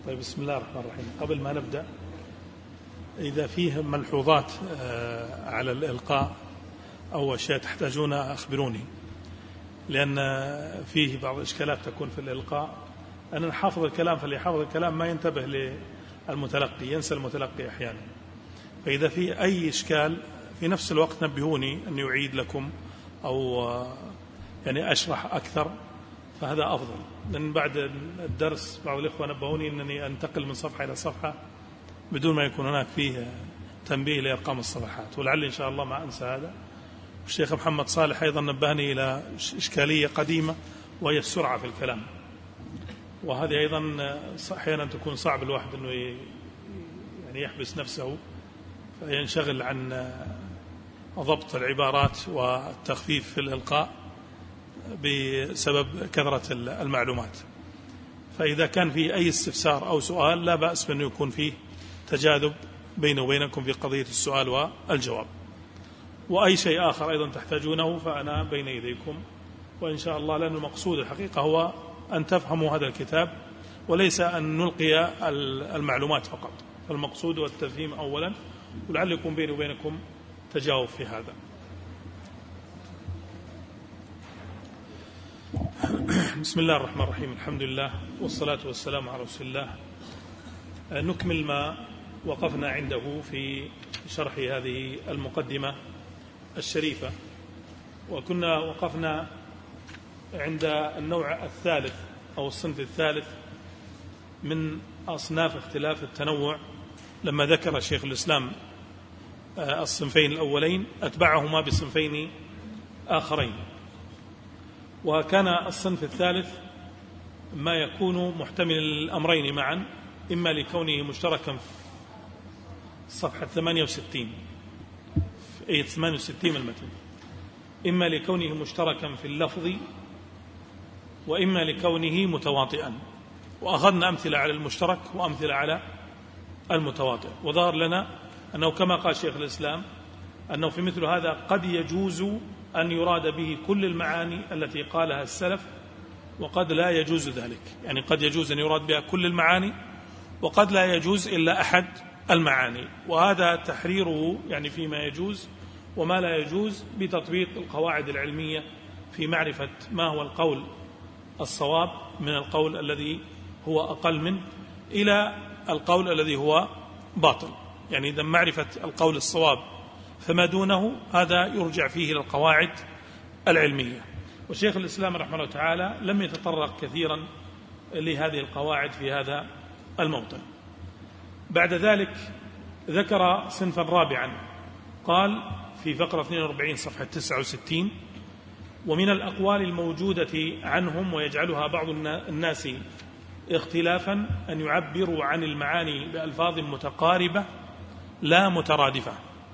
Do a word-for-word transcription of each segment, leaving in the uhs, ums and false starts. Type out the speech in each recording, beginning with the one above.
طيب، بسم الله الرحمن الرحيم. قبل ما نبدأ، إذا فيه ملحوظات على الإلقاء أو أشياء تحتاجون أخبروني، لأن فيه بعض الإشكالات تكون في الإلقاء. أنا حافظ الكلام، فاللي حافظ الكلام ما ينتبه للمتلقي، ينسى المتلقي أحيانا. فإذا في أي إشكال في نفس الوقت نبهوني أن يعيد لكم أو يعني أشرح أكثر، فهذا أفضل. لأن بعد الدرس بعض الإخوة نبهوني أنني أنتقل من صفحة إلى صفحة بدون ما يكون هناك فيه تنبيه لأرقام الصفحات، ولعل إن شاء الله ما أنسى هذا. الشيخ محمد صالح أيضا نبهني إلى إشكالية قديمة، وهي السرعة في الكلام، وهذه أيضا أحيانا تكون صعب الواحد أنه يعني يحبس نفسه فينشغل عن ضبط العبارات والتخفيف في الإلقاء بسبب كثرة المعلومات. فإذا كان فيه أي استفسار أو سؤال لا بأس بأنه يكون فيه تجاذب بيني وبينكم في قضية السؤال والجواب. وأي شيء آخر أيضا تحتاجونه فأنا بين يديكم، وإن شاء الله، لأن المقصود الحقيقة هو أن تفهموا هذا الكتاب وليس أن نلقي المعلومات فقط. فالمقصود هو التفهيم أولا، ولعل يكون بيني وبينكم تجاوب في هذا. بسم الله الرحمن الرحيم. الحمد لله والصلاة والسلام على رسول الله. نكمل ما وقفنا عنده في شرح هذه المقدمة الشريفة، وكنا وقفنا عند النوع الثالث أو الصنف الثالث من أصناف اختلاف التنوع، لما ذكر شيخ الإسلام الصنفين الأولين أتبعهما بصنفين آخرين. وكان الصنف الثالث ما يكون محتمل الأمرين معا، إما لكونه مشتركا في صفحة ثمانية وستين أي ثمانية وستين المتن، إما لكونه مشتركا في اللفظ، وإما لكونه متواطئا. وأخذنا أمثلة على المشترك وأمثلة على المتواطئ، وظهر لنا أنه كما قال شيخ الإسلام أنه في مثل هذا قد يجوز أن يراد به كل المعاني التي قالها السلف، وقد لا يجوز ذلك. يعني قد يجوز أن يراد بها كل المعاني، وقد لا يجوز إلا أحد المعاني، وهذا تحريره يعني فيما يجوز وما لا يجوز بتطبيق القواعد العلمية في معرفة ما هو القول الصواب من القول الذي هو أقل منه إلى القول الذي هو باطل. يعني إذا معرفة القول الصواب فما دونه هذا يرجع فيه إلى القواعد العلمية. وشيخ الإسلام رحمه الله تعالى لم يتطرق كثيرا لهذه القواعد في هذا الموطن. بعد ذلك ذكر صنفا رابعا، قال في فقرة اثنين وأربعين صفحة تسعة وستين: ومن الأقوال الموجودة عنهم ويجعلها بعض الناس اختلافا أن يعبروا عن المعاني بألفاظ متقاربة لا مترادفة،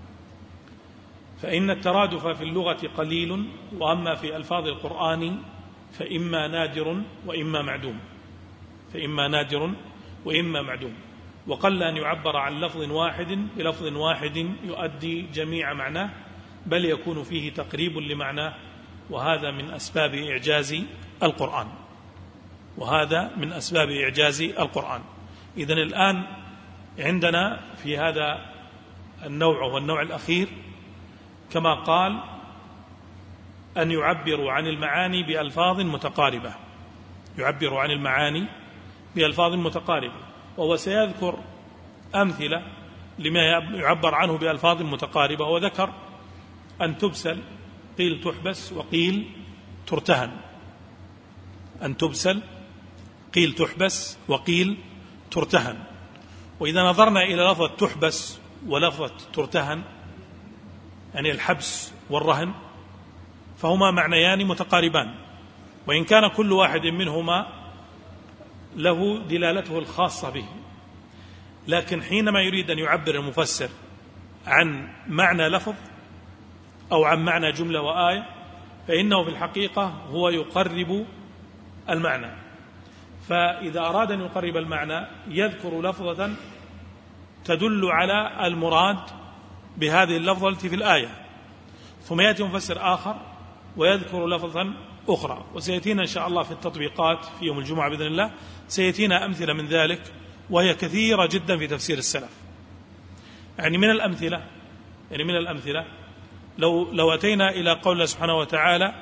فإن الترادف في اللغة قليل، وأما في ألفاظ القرآن فإما نادر وإما معدوم فإما نادر وإما معدوم وقل أن يعبر عن لفظ واحد بلفظ واحد يؤدي جميع معناه، بل يكون فيه تقريب لمعناه، وهذا من أسباب إعجاز القرآن وهذا من أسباب إعجاز القرآن. إذن الآن عندنا في هذا النوع والنوع الأخير كما قال أن يعبروا عن المعاني بألفاظ متقاربة يعبر عن المعاني بألفاظ متقاربة وهو سيذكر أمثلة لما يعبر عنه بألفاظ متقاربة. وذكر أن تبسل قيل تحبس وقيل ترتهن أن تبسل قيل تحبس وقيل ترتهن. وإذا نظرنا إلى لفظة تحبس ولفظة ترتهن، يعني الحبس والرهن، فهما معنيان متقاربان، وإن كان كل واحد منهما له دلالته الخاصة به، لكن حينما يريد أن يعبر المفسر عن معنى لفظ أو عن معنى جملة وآية فإنه في الحقيقة هو يقرب المعنى. فإذا أراد أن يقرب المعنى يذكر لفظة تدل على المراد بهذه اللفظة التي في الآية، ثم يأتي مفسر آخر ويذكر لفظا أخرى. وسيأتينا إن شاء الله في التطبيقات في يوم الجمعة بإذن الله سيأتينا أمثلة من ذلك وهي كثيرة جدا في تفسير السلف. يعني من الأمثلة يعني من الأمثلة لو لو أتينا إلى قول الله سبحانه وتعالى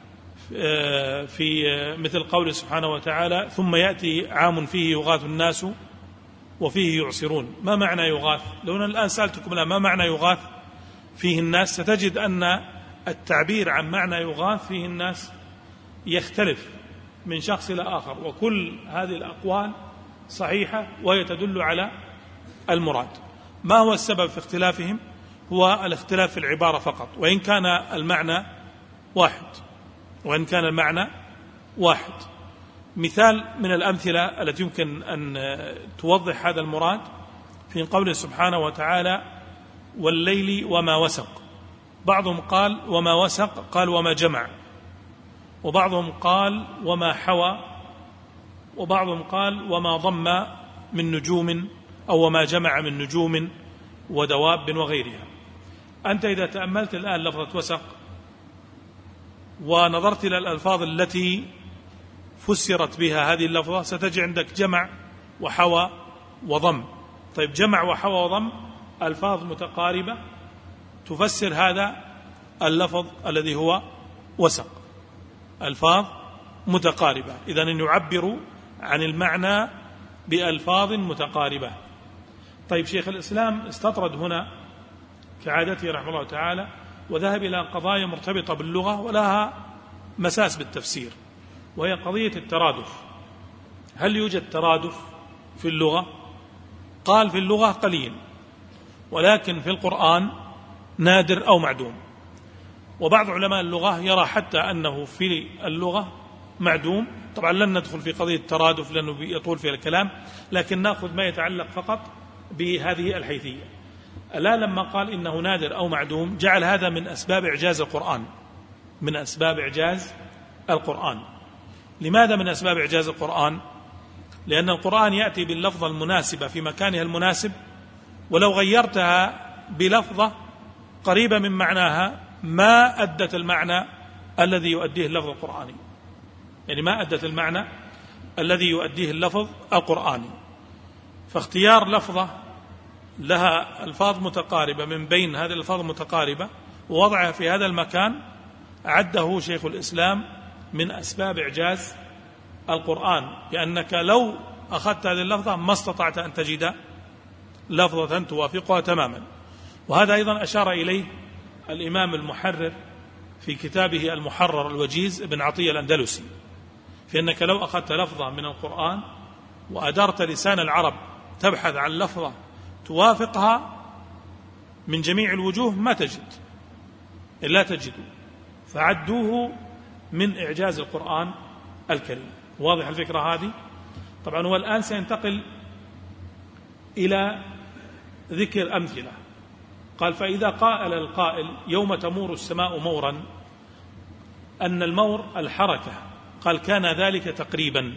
في مثل قوله سبحانه وتعالى ثم يأتي عام فيه يغاث الناس وفيه يعصرون. ما معنى يغاث؟ لو أنا الآن سألتكم ما معنى يغاث فيه الناس، ستجد أن التعبير عن معنى يغاث فيه الناس يختلف من شخص إلى آخر، وكل هذه الأقوال صحيحة وهي تدل على المراد. ما هو السبب في اختلافهم؟ هو الاختلاف في العبارة فقط، وإن كان المعنى واحد وإن كان المعنى واحد. مثال من الأمثلة التي يمكن أن توضح هذا المراد في قوله سبحانه وتعالى والليل وما وسق. بعضهم قال وما وسق قال وما جمع، وبعضهم قال وما حوى، وبعضهم قال وما ضم من نجوم أو وما جمع من نجوم ودواب وغيرها. أنت إذا تأملت الآن لفظة وسق ونظرت إلى الألفاظ التي فسرت بها هذه اللفظة ستجد عندك جمع وحوى وضم. طيب جمع وحوى وضم ألفاظ متقاربة تفسر هذا اللفظ الذي هو وسق، ألفاظ متقاربة، إذن أن يعبروا عن المعنى بألفاظ متقاربة. طيب شيخ الإسلام استطرد هنا كعادته رحمه الله تعالى وذهب إلى قضايا مرتبطة باللغة ولها مساس بالتفسير، وهي قضية الترادف. هل يوجد ترادف في اللغة؟ قال في اللغة قليل، ولكن في القرآن نادر أو معدوم. وبعض علماء اللغة يرى حتى أنه في اللغة معدوم. طبعا لن ندخل في قضية الترادف لأنه يطول فيها الكلام، لكن نأخذ ما يتعلق فقط بهذه الحيثية. ألا لما قال إنه نادر أو معدوم جعل هذا من أسباب إعجاز القرآن، من أسباب إعجاز القرآن. لماذا من أسباب إعجاز القرآن؟ لأن القرآن يأتي باللفظة المناسبة في مكانها المناسب، ولو غيرتها بلفظة قريبة من معناها ما أدت المعنى الذي يؤديه اللفظ القرآني، يعني ما أدت المعنى الذي يؤديه اللفظ القرآني. فاختيار لفظة لها ألفاظ متقاربة من بين هذه الألفاظ المتقاربة ووضعها في هذا المكان عده شيخ الإسلام من أسباب إعجاز القرآن، لأنك لو أخذت هذه اللفظة ما استطعت أن تجد لفظة توافقها تماما. وهذا أيضا أشار إليه الإمام المحرر في كتابه المحرر الوجيز ابن عطية الأندلسي، في أنك لو أخذت لفظة من القرآن وأدرت لسان العرب تبحث عن لفظة توافقها من جميع الوجوه ما تجد، لا تجد، فعدوه من إعجاز القرآن الكريم. واضح الفكرة هذه؟ طبعا هو الآن سينتقل إلى ذكر أمثلة. قال فإذا قال القائل يوم تمور السماء مورا، أن المور الحركة، قال كان ذلك تقريبا،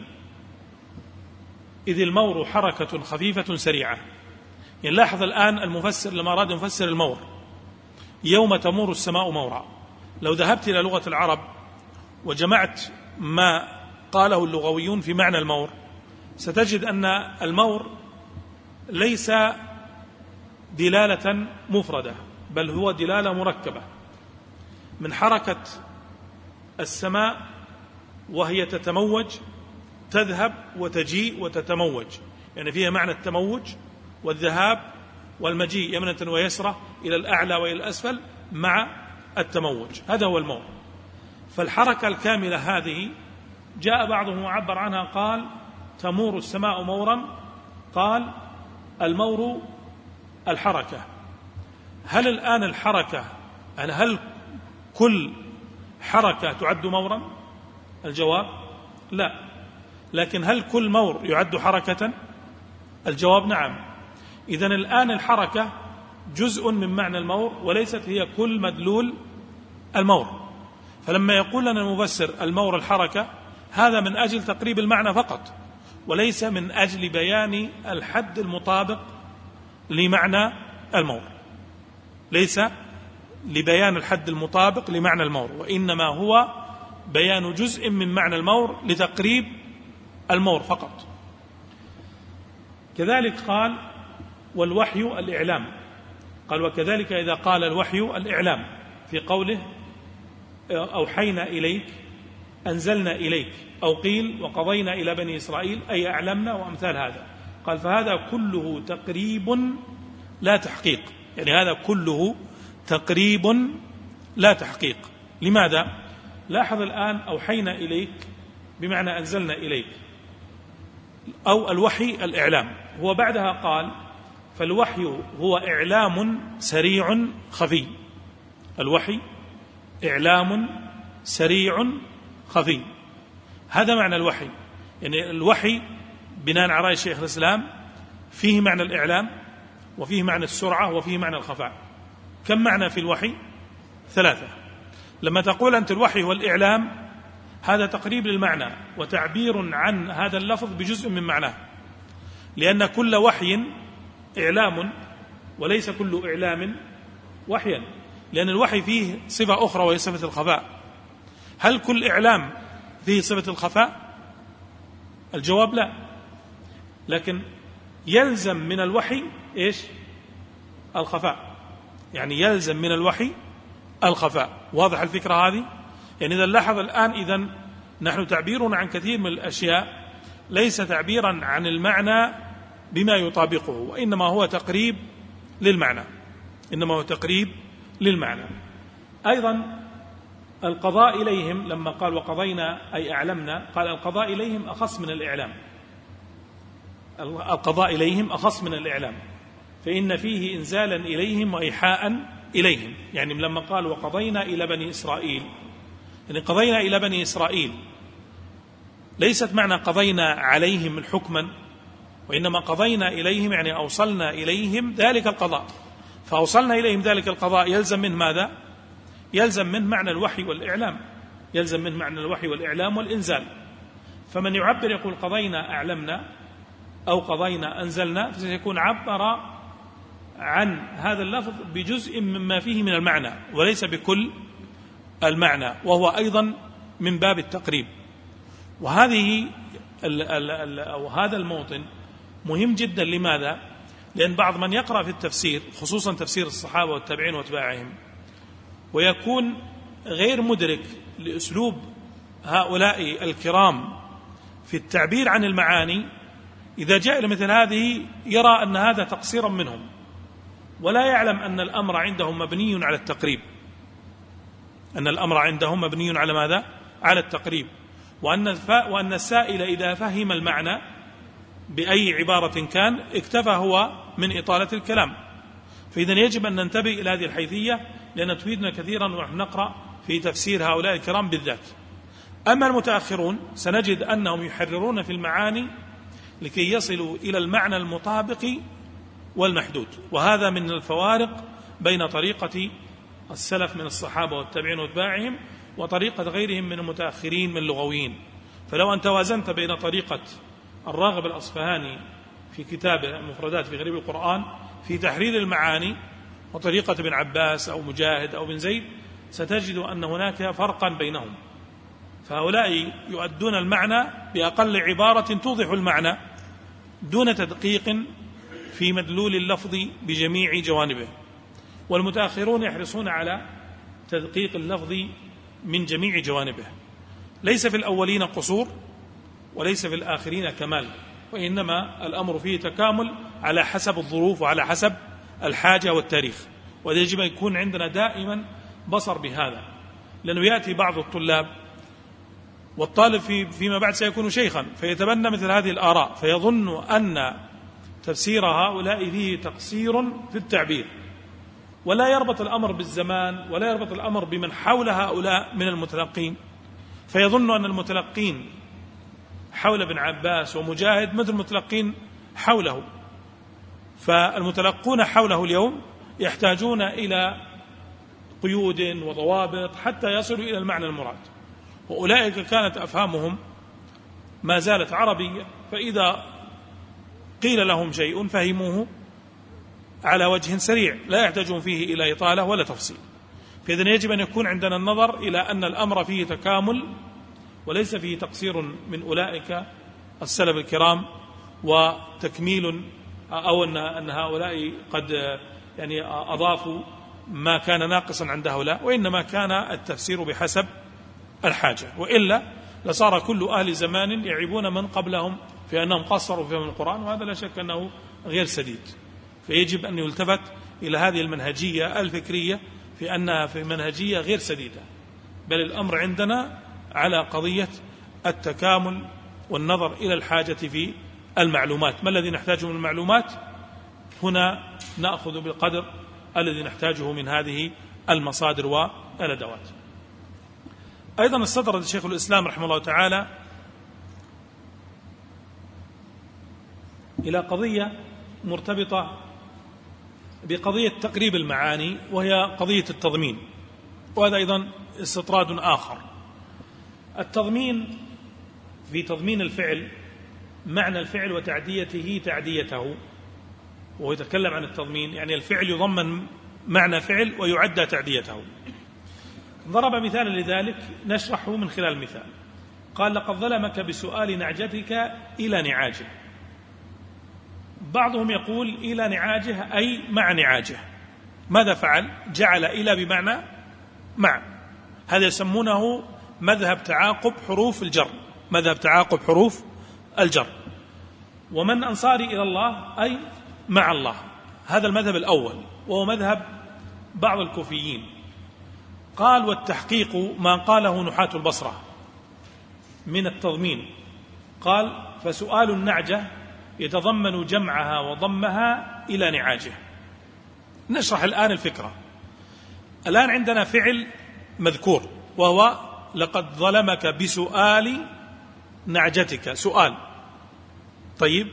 إذ المور حركة خفيفة سريعة. يعني لاحظ الآن المفسر لما أراد يفسر المور يوم تمور السماء مورا، لو ذهبت إلى لغة العرب وجمعت ما قاله اللغويون في معنى المور ستجد أن المور ليس دلالة مفردة، بل هو دلالة مركبة من حركة السماء وهي تتموج، تذهب وتجيء وتتموج، يعني فيها معنى التموج والذهاب والمجيء يمنة ويسرى إلى الأعلى وإلى الأسفل مع التموج، هذا هو المور. فالحركة الكاملة هذه جاء بعضهم وعبر عنها قال تمور السماء مورا، قال المور الحركة. هل الآن الحركة هل كل حركة تعد مورا؟ الجواب لا. لكن هل كل مور يعد حركة؟ الجواب نعم. إذن الآن الحركة جزء من معنى المور وليست هي كل مدلول المور. فلما يقول لنا المفسر المور الحركة، هذا من أجل تقريب المعنى فقط، وليس من أجل بيان الحد المطابق لمعنى المور، ليس لبيان الحد المطابق لمعنى المور، وإنما هو بيان جزء من معنى المور لتقريب المور فقط. كذلك قال والوحي الإعلام، قال وكذلك إذا قال الوحي الإعلام في قوله أوحينا إليك أنزلنا إليك، أو قيل وقضينا إلى بني إسرائيل أي أعلمنا، وأمثال هذا. قال فهذا كله تقريب لا تحقيق، يعني هذا كله تقريب لا تحقيق. لماذا؟ لاحظ الآن أوحينا إليك بمعنى أنزلنا إليك، أو الوحي الإعلام. هو بعدها قال فالوحي هو إعلام سريع خفي، الوحي إعلام سريع خفي، هذا معنى الوحي. يعني الوحي بناء على رأي شيخ الإسلام فيه معنى الإعلام، وفيه معنى السرعة، وفيه معنى الخفاء. كم معنى في الوحي؟ ثلاثة. لما تقول أنت الوحي والإعلام هذا تقريب للمعنى وتعبير عن هذا اللفظ بجزء من معناه، لأن كل وحي إعلام وليس كل إعلام وحيا، لأن الوحي فيه صفة أخرى وهي صفة الخفاء. هل كل إعلام فيه صفة الخفاء؟ الجواب لا، لكن يلزم من الوحي إيش؟ الخفاء، يعني يلزم من الوحي الخفاء. واضح الفكرة هذه؟ يعني إذا لاحظ الآن إذن نحن تعبيرنا عن كثير من الأشياء ليس تعبيرا عن المعنى بما يطابقه، وإنما هو تقريب للمعنى، إنما هو تقريب للمعنى. أيضا القضاء إليهم لما قال وقضينا أي أعلمنا، قال القضاء إليهم أخص من الإعلام، القضاء إليهم أخص من الإعلام، فإن فيه إنزالا إليهم وإيحاء إليهم. يعني لما قال وقضينا إلى بني إسرائيل، يعني قضينا إلى بني إسرائيل ليست معنى قضينا عليهم حكما، وإنما قضينا إليهم يعني أوصلنا إليهم ذلك القضاء. فأوصلنا إليهم ذلك القضاء يلزم من ماذا؟ يلزم من معنى الوحي والإعلام، يلزم من معنى الوحي والإعلام والإنزال. فمن يعبر يقول قضينا أعلمنا أو قضينا أنزلنا، فسيكون عبر عن هذا اللفظ بجزء مما فيه من المعنى وليس بكل المعنى، وهو أيضا من باب التقريب. وهذه ال ال ال أو هذا الموطن مهم جدا. لماذا؟ لأن بعض من يقرأ في التفسير خصوصا تفسير الصحابة والتابعين واتباعهم ويكون غير مدرك لأسلوب هؤلاء الكرام في التعبير عن المعاني، إذا جاء إلى مثل هذه يرى أن هذا تقصيرا منهم، ولا يعلم أن الأمر عندهم مبني على التقريب، أن الأمر عندهم مبني على ماذا؟ على التقريب، وأن وأن السائل إذا فهم المعنى بأي عبارة كان اكتفى هو من إطالة الكلام. فإذا يجب أن ننتبه إلى هذه الحيثية لأن تفيدنا كثيرا ونحن نقرأ في تفسير هؤلاء الكرام بالذات. أما المتأخرون سنجد أنهم يحررون في المعاني لكي يصلوا إلى المعنى المطابق والمحدود، وهذا من الفوارق بين طريقة السلف من الصحابة والتابعين واتباعهم وطريقة غيرهم من المتأخرين من اللغويين. فلو أن توازنت بين طريقة الراغب الأصفهاني في كتابه المفردات في غريب القرآن في تحرير المعاني وطريقة ابن عباس أو مجاهد أو بن زيد، ستجد أن هناك فرقا بينهم. فهؤلاء يؤدون المعنى بأقل عبارة توضح المعنى دون تدقيق في مدلول اللفظ بجميع جوانبه، والمتأخرون يحرصون على تدقيق اللفظ من جميع جوانبه. ليس في الأولين قصور وليس في الآخرين كمال، وإنما الأمر فيه تكامل على حسب الظروف وعلى حسب الحاجة والتاريخ. ويجب أن يكون عندنا دائما بصر بهذا، لأنه يأتي بعض الطلاب والطالب في فيما بعد سيكون شيخا فيتبنى مثل هذه الآراء فيظن أن تفسير هؤلاء فيه تقصير في التعبير، ولا يربط الأمر بالزمان ولا يربط الأمر بمن حول هؤلاء من المتلقين، فيظن أن المتلقين حول ابن عباس ومجاهد مثل المتلقين حوله. فالمتلقون حوله اليوم يحتاجون إلى قيود وضوابط حتى يصلوا إلى المعنى المراد، وأولئك كانت أفهامهم ما زالت عربية، فإذا قيل لهم شيء فهموه على وجه سريع لا يحتاجون فيه إلى إطالة ولا تفصيل. فإذن يجب أن يكون عندنا النظر إلى أن الأمر فيه تكامل وليس فيه تقصير من أولئك السلف الكرام وتكميل، أو أن هؤلاء قد يعني أضافوا ما كان ناقصا عند هؤلاء، وإنما كان التفسير بحسب الحاجة، وإلا لصار كل أهل زمان يعيبون من قبلهم في أنهم قصروا فيهم القرآن، وهذا لا شك أنه غير سديد. فيجب أن يلتفت إلى هذه المنهجية الفكرية في أنها في منهجية غير سديدة، بل الأمر عندنا على قضية التكامل والنظر إلى الحاجة في المعلومات. ما الذي نحتاجه من المعلومات؟ هنا نأخذ بالقدر الذي نحتاجه من هذه المصادر والأدوات. أيضا استطرد شيخ الإسلام رحمه الله تعالى إلى قضية مرتبطة بقضية تقريب المعاني، وهي قضية التضمين، وهذا أيضا استطراد آخر. التضمين في تضمين الفعل، معنى الفعل وتعديته تعديته، وهو يتكلم عن التضمين، يعني الفعل يضمن معنى فعل ويعدى تعديته. ضرب مثالا لذلك نشرحه من خلال المثال. قال: لقد ظلمك بسؤال نعجتك إلى نعاجه. بعضهم يقول إلى نعاجه أي مع نعاجه. ماذا فعل؟ جعل إلى بمعنى مع. هذا يسمونه مذهب تعاقب حروف الجر، مذهب تعاقب حروف الجر. ومن أنصاري إلى الله أي مع الله، هذا المذهب الأول، وهو مذهب بعض الكوفيين. قال: والتحقيق ما قاله نحاة البصرة من التضمين. قال: فسؤال النعجة يتضمن جمعها وضمها إلى نعاجه. نشرح الآن الفكرة. الآن عندنا فعل مذكور، وهو لقد ظلمك بسؤال نعجتك، سؤال. طيب،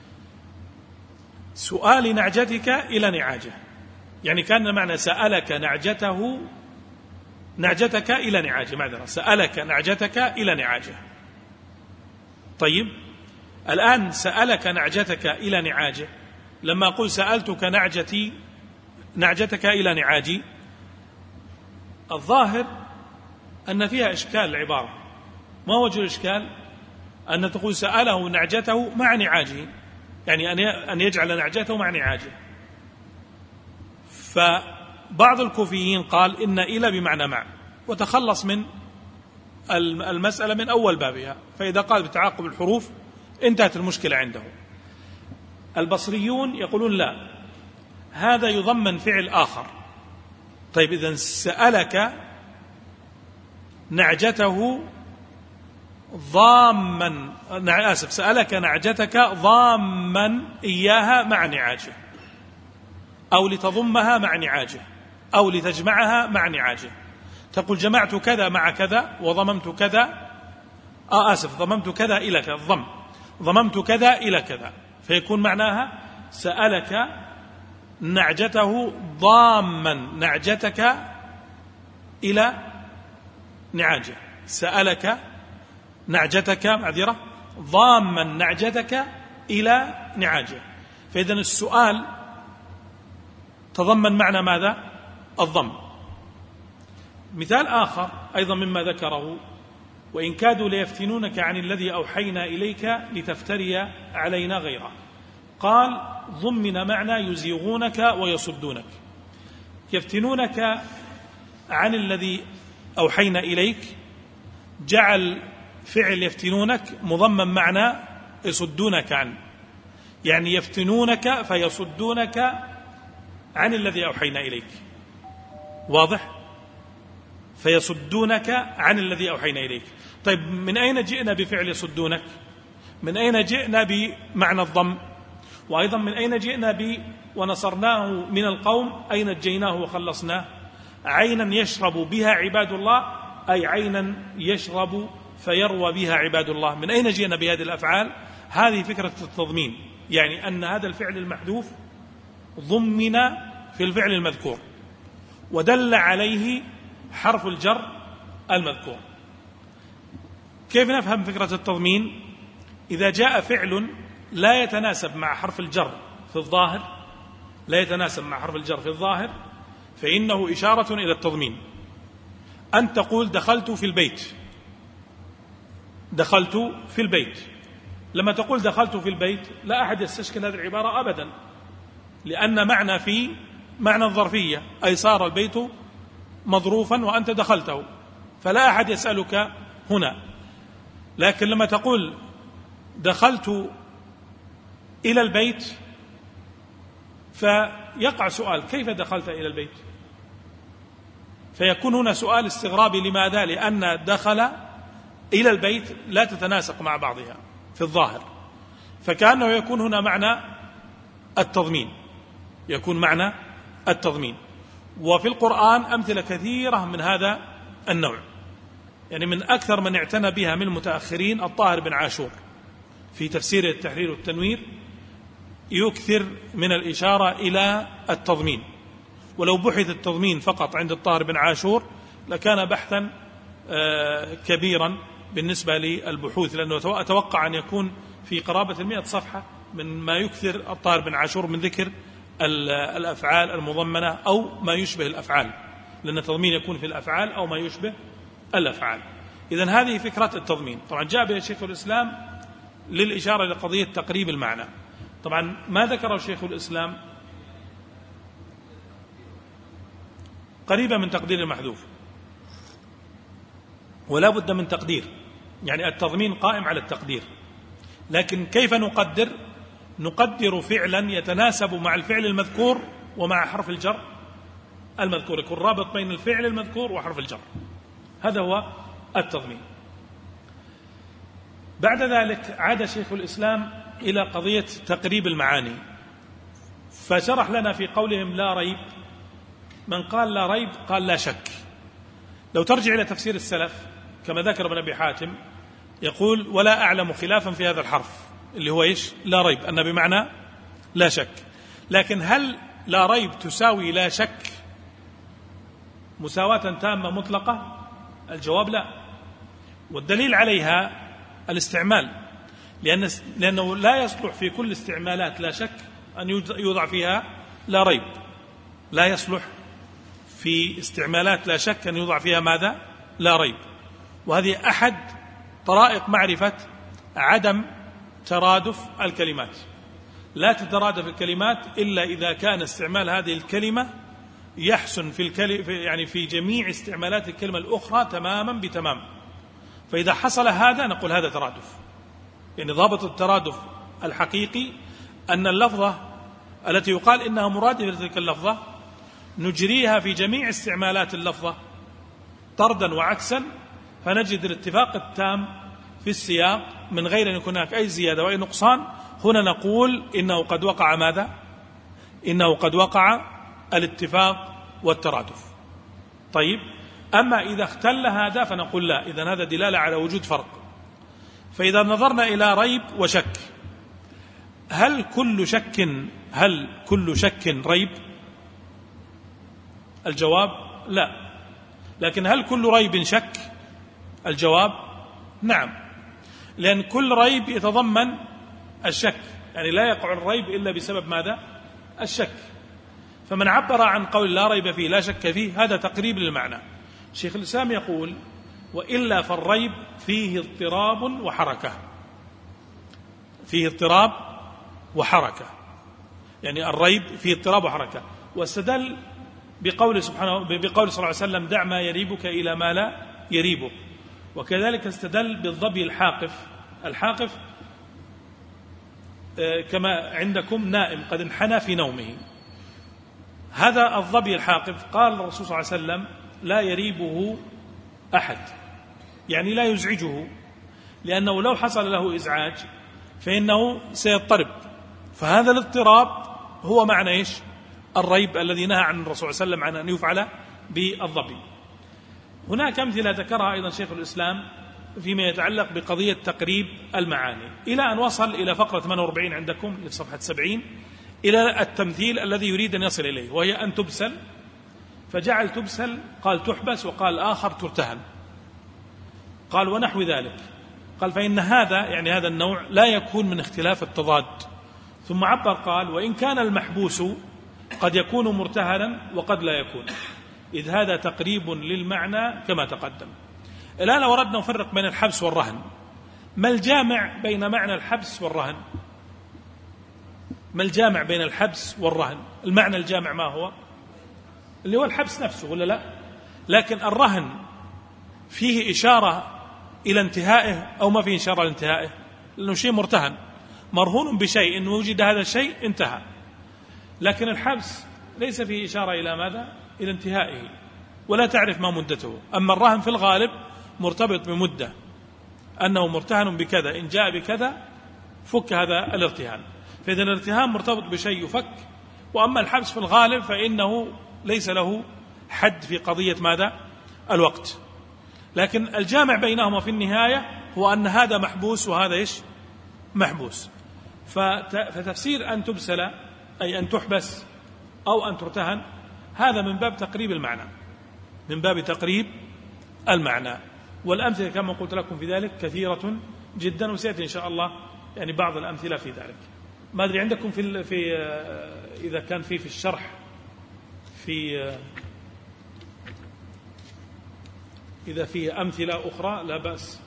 سؤال نعجتك إلى نعاجه، يعني كان معنى سألك نعجته نعجتك إلى نعاجه، معذرة، سألك نعجتك إلى نعاجه. طيب، الآن سألك نعجتك إلى نعاجه، لما أقول سألتك نعجتي نعجتك إلى نعاجي، الظاهر أن فيها إشكال العبارة. ما وجه الإشكال؟ أن تقول سأله نعجته مع نعاجه، يعني أن يجعل نعجته مع نعاجه. فبعض الكوفيين قال إن إلى بمعنى مع، وتخلص من المسألة من أول بابها، فإذا قال بتعاقب الحروف انتهت المشكلة عنده. البصريون يقولون لا، هذا يضمن فعل آخر. طيب، إذن سألك نعجته ضامن آسف سألك نعجتك ضامن إياها مع نعاجه، أو لتضمها مع نعاجه، أو لتجمعها مع نعاجه. تقول جمعت كذا مع كذا وضممت كذا آه آسف ضممت كذا إلى كذا، ضم ضممت كذا إلى كذا، فيكون معناها سألك نعجته ضامن نعجتك إلى نعاجه، سألك نعجتك معذرة ضامن نعجتك إلى نعاجه. فإذن السؤال تضمن معنى ماذا؟ الضم. مثال آخر أيضا مما ذكره: وإن كادوا ليفتنونك عن الذي أوحينا إليك لتفتري علينا غيره. قال: ضمن معنى يزيغونك ويصدونك. يفتنونك عن الذي أوحينا إليك، جعل فعل يفتنونك مضمن معنى يصدونك عنه، يعني يفتنونك فيصدونك عن الذي أوحينا إليك. واضح؟ فيصدونك عن الذي أوحينا إليك. طيب، من أين جئنا بفعل يصدونك؟ من أين جئنا بمعنى الضم؟ وأيضا من أين جئنا ب ونصرناه من القوم أي نجيناه وخلصناه؟ عينا يشرب بها عباد الله، أي عينا يشرب فيروى بها عباد الله. من أين جئنا بهذه الأفعال؟ هذه فكرة التضمين، يعني أن هذا الفعل المحذوف ضمن في الفعل المذكور، ودل عليه حرف الجر المذكور. كيف نفهم فكرة التضمين؟ إذا جاء فعل لا يتناسب مع حرف الجر في الظاهر لا يتناسب مع حرف الجر في الظاهر فإنه إشارة إلى التضمين. أن تقول دخلت في البيت، دخلت في البيت، لما تقول دخلت في البيت لا أحد يستشكل هذه العبارة أبدا، لأن معنى في معنى الظرفية، أي صار البيت مظروفا وأنت دخلته، فلا أحد يسألك هنا. لكن لما تقول دخلت إلى البيت فيقع سؤال: كيف دخلت إلى البيت؟ فيكون هنا سؤال استغرابي. لماذا؟ لأن دخل إلى البيت لا تتناسق مع بعضها في الظاهر، فكأنه يكون هنا معنى التضمين، يكون معنى التضمين. وفي القرآن أمثلة كثيرة من هذا النوع، يعني من أكثر من اعتنى بها من المتأخرين الطاهر بن عاشور في تفسير التحرير والتنوير، يكثر من الإشارة إلى التضمين. ولو بحث التضمين فقط عند الطاهر بن عاشور لكان بحثا كبيرا بالنسبة للبحوث، لأنه أتوقع أن يكون في قرابة المئة صفحة من ما يكثر الطاهر بن عاشور من ذكر الأفعال المضمنة أو ما يشبه الأفعال، لأن التضمين يكون في الأفعال أو ما يشبه الأفعال. إذن هذه فكرة التضمين. طبعا جاء بها شيخ الإسلام للإشارة لقضية تقريب المعنى. طبعا ما ذكره شيخ الإسلام قريبة من تقدير المحذوف، ولا بد من تقدير، يعني التضمين قائم على التقدير. لكن كيف نقدر؟ نقدر فعلا يتناسب مع الفعل المذكور ومع حرف الجر المذكور، يكون رابط بين الفعل المذكور وحرف الجر، هذا هو التضمين. بعد ذلك عاد شيخ الإسلام إلى قضية تقريب المعاني، فشرح لنا في قولهم لا ريب، من قال لا ريب قال لا شك. لو ترجع إلى تفسير السلف كما ذكر ابن أبي حاتم يقول: ولا أعلم خلافا في هذا الحرف اللي هو إيش؟ لا ريب، أن بمعنى لا شك. لكن هل لا ريب تساوي لا شك مساواة تامة مطلقة؟ الجواب لا، والدليل عليها الاستعمال، لأن لأنه لا يصلح في كل استعمالات لا شك أن يوضع فيها لا ريب، لا يصلح في استعمالات لا شك أن يوضع فيها ماذا؟ لا ريب. وهذه أحد طرائق معرفة عدم ترادف الكلمات. لا تترادف الكلمات إلا إذا كان استعمال هذه الكلمة يحسن في الكلمة، يعني في جميع استعمالات الكلمة الأخرى تماما بتمام. فإذا حصل هذا نقول هذا ترادف. يعني ضابط الترادف الحقيقي أن اللفظة التي يقال إنها مرادفة لتلك اللفظة نجريها في جميع استعمالات اللفظة طردا وعكسا، فنجد الاتفاق التام في السياق من غير أن يكون هناك أي زيادة وأي نقصان. هنا نقول إنه قد وقع ماذا؟ إنه قد وقع الاتفاق والترادف. طيب، أما إذا اختل هذا فنقول لا، إذن هذا دلالة على وجود فرق. فإذا نظرنا إلى ريب وشك، هل كل شك هل كل شك ريب؟ الجواب لا. لكن هل كل ريب شك؟ الجواب نعم، لأن كل ريب يتضمن الشك، يعني لا يقع الريب إلا بسبب ماذا؟ الشك. فمن عبر عن قول لا ريب فيه لا شك فيه هذا تقريب للمعنى. شيخ الإسلام يقول: وإلا فالريب فيه اضطراب وحركة، فيه اضطراب وحركة، يعني الريب فيه اضطراب وحركة. واستدل بقول سبحانه بقول صلى الله عليه وسلم: دع ما يريبك إلى ما لا يريبك. وكذلك استدل بالظبي الحاقف. الحاقف كما عندكم نائم قد انحنى في نومه، هذا الظبي الحاقف قال الرسول صلى الله عليه وسلم: لا يريبه أحد، يعني لا يزعجه، لأنه لو حصل له إزعاج فإنه سيضطرب. فهذا الاضطراب هو معنى إيش؟ الريب الذي نهى عن الرسول صلى الله عليه وسلم عن أن يفعل بالظبي. هناك أمثلة ذكرها أيضا شيخ الإسلام فيما يتعلق بقضية تقريب المعاني، إلى أن وصل إلى فقرة ثمانية وأربعين عندكم في صفحة سبعين، إلى التمثيل الذي يريد أن يصل إليه، وهي أن تبسل، فجعل تبسل قال تحبس، وقال آخر ترتهن، قال ونحو ذلك. قال فإن هذا يعني هذا النوع لا يكون من اختلاف التضاد. ثم عبر قال: وإن كان المحبوس قد يكون مرتهنا وقد لا يكون، إذ هذا تقريب للمعنى كما تقدم. الآن لو أردنا نفرق بين الحبس والرهن، ما الجامع بين معنى الحبس والرهن؟ ما الجامع بين الحبس والرهن؟ المعنى الجامع ما هو؟ اللي هو الحبس نفسه ولا لا؟ لكن الرهن فيه إشارة إلى انتهائه أو ما فيه إشارة إلى انتهائه؟ لأنه شيء مرتهن، مرهون بشيء، إن وجد هذا الشيء انتهى. لكن الحبس ليس فيه إشارة إلى ماذا؟ إلى انتهائه، ولا تعرف ما مدته. أما الرهن في الغالب مرتبط بمدة، أنه مرتهن بكذا، إن جاء بكذا فك هذا الارتهان. فإذا الارتهان مرتبط بشيء يفك. وأما الحبس في الغالب فإنه ليس له حد في قضية ماذا؟ الوقت. لكن الجامع بينهما في النهاية هو أن هذا محبوس وهذا إيش؟ محبوس. فتفسير أن تبسل أي أن تحبس أو أن ترتهن، هذا من باب تقريب المعنى، من باب تقريب المعنى. والأمثلة كما قلت لكم في ذلك كثيرة جدا، وسيأتي إن شاء الله يعني بعض الأمثلة في ذلك. ما أدري عندكم في في إذا كان في في الشرح في إذا في أمثلة أخرى لا بأس.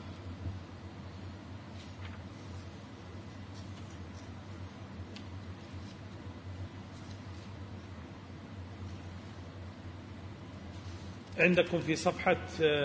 عندكم في صفحة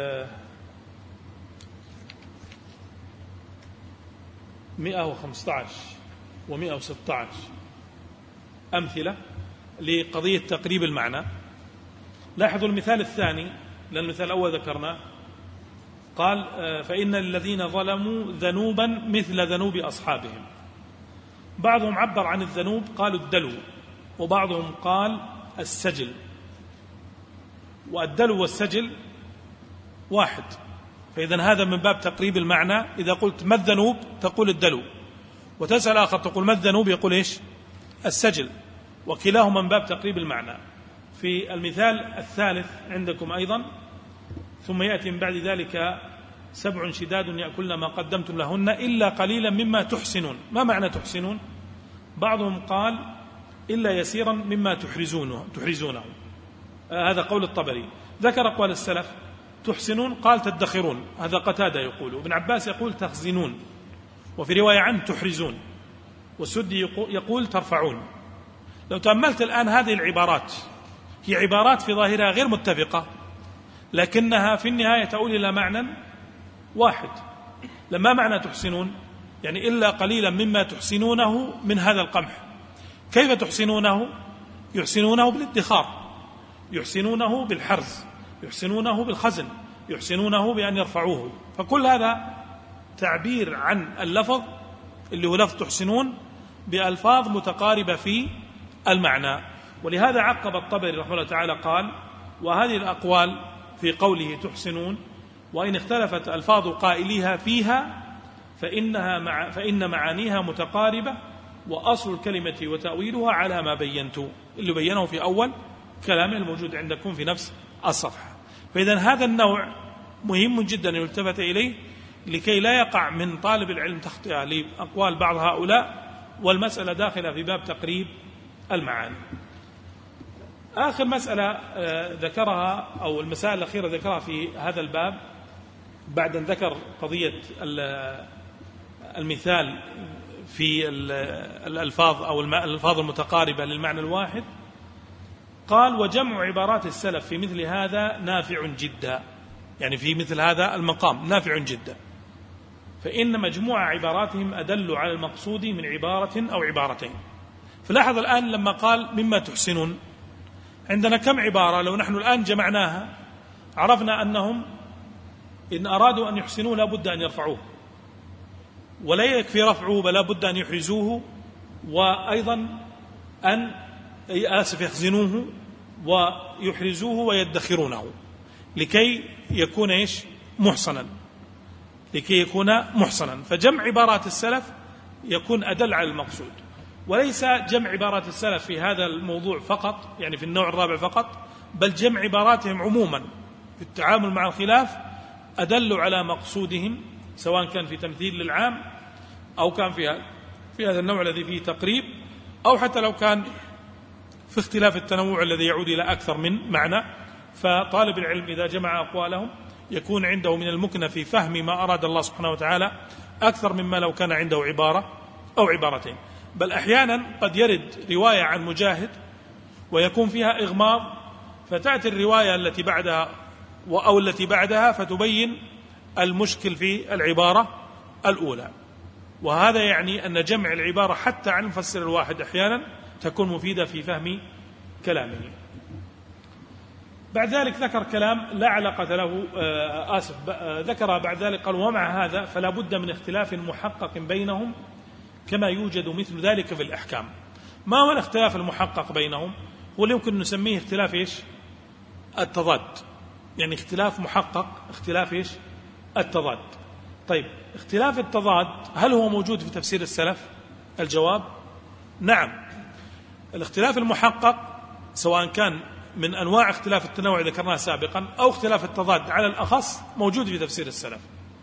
مئة وخمسة عشر ومئة وستة عشر أمثلة لقضية تقريب المعنى. لاحظوا المثال الثاني، لأن المثال الأول ذكرناه، قال فإن الذين ظلموا ذنوبا مثل ذنوب أصحابهم. بعضهم عبر عن الذنوب قالوا الدلو، وبعضهم قال السجل، والدلو والسجل واحد. فإذا هذا من باب تقريب المعنى. إذا قلت ما الذنوب تقول الدلو، وتسأل آخر تقول ما الذنوب يقول إيش؟ السجل، وكلاهما من باب تقريب المعنى. في المثال الثالث عندكم أيضا، ثم يأتي من بعد ذلك سبع شداد يأكلن ما قدمتم لهن إلا قليلا مما تحسنون. ما معنى تحسنون؟ بعضهم قال إلا يسيرا مما تحرزونه, تحرزونه. آه هذا قول الطبري. ذكر أقوال السلف. تحسنون قال تدخرون، هذا قتادة يقول، وابن عباس يقول تخزنون، وفي رواية عنه تحرزون، والسدي يقول ترفعون. لو تأملت الآن هذه العبارات، هي عبارات في ظاهرها غير متفقة، لكنها في النهاية تؤول إلى معنى واحد. لما معنى تحسنون؟ يعني إلا قليلا مما تحسنونه من هذا القمح. كيف تحسنونه؟ يحسنونه بالادخار، يحسنونه بالحرز، يحسنونه بالخزن، يحسنونه بأن يرفعوه. فكل هذا تعبير عن اللفظ اللي هو لفظ تحسنون بألفاظ متقاربة في المعنى. ولهذا عقب الطبري رحمه الله تعالى قال وهذه الأقوال في قوله تحسنون وإن اختلفت ألفاظ قائليها فيها فإنها مع فإن معانيها متقاربة، وأصل الكلمة وتأويلها على ما بينت، اللي بينه في أول كلامه الموجود عندكم في نفس الصفحة. فإذا هذا النوع مهم جدا يلتفت إليه لكي لا يقع من طالب العلم تخطئة لأقوال بعض هؤلاء، والمسألة داخلة في باب تقريب المعاني. آخر مسألة ذكرها أو المسائل الأخيرة ذكرها في هذا الباب بعد أن ذكر قضية المثال في الألفاظ أو الألفاظ المتقاربة للمعنى الواحد، قال وجمع عبارات السلف في مثل هذا نافع جدا، يعني في مثل هذا المقام نافع جدا، فإن مجموع عباراتهم أدل على المقصود من عبارة أو عبارتين. فلاحظ الآن لما قال مما تحسنون، عندنا كم عبارة لو نحن الآن جمعناها عرفنا أنهم إن أرادوا أن يحسنوه لا بد أن يرفعوه، ولا يكفي رفعوه بل لا بد أن يحرزوه، وأيضا أن آسف يخزنوه ويحرزوه ويدخرونه لكي يكون إيش محصنا، لكي يكون محصنا. فجمع عبارات السلف يكون أدل على المقصود، وليس جمع عبارات السلف في هذا الموضوع فقط، يعني في النوع الرابع فقط، بل جمع عباراتهم عموما في التعامل مع الخلاف أدل على مقصودهم، سواء كان في تمثيل للعام أو كان في في هذا النوع الذي فيه تقريب، أو حتى لو كان في اختلاف التنوع الذي يعود إلى أكثر من معنى. فطالب العلم إذا جمع أقوالهم يكون عنده من المكنة في فهم ما أراد الله سبحانه وتعالى أكثر مما لو كان عنده عبارة أو عبارتين. بل أحيانا قد يرد رواية عن مجاهد ويكون فيها إغماض، فتأتي الرواية التي بعدها أو التي بعدها فتبين المشكل في العبارة الأولى. وهذا يعني أن جمع العبارة حتى عن المفسر الواحد أحيانا تكون مفيدة في فهم كلامه. بعد ذلك ذكر كلام لا علاقة له، آسف ذكر بعد ذلك قال: ومع هذا فلا بد من اختلاف محقق بينهم كما يوجد مثل ذلك في الأحكام. ما هو الاختلاف المحقق بينهم؟ هو اللي يمكن نسميه اختلاف إيش؟ التضاد. يعني اختلاف محقق، اختلاف إيش؟ التضاد. طيب اختلاف التضاد هل هو موجود في تفسير السلف؟ الجواب نعم. الاختلاف المحقق سواء كان من أنواع اختلاف التنوع ذكرناه سابقا أو اختلاف التضاد على الأخص موجود في تفسير السلف.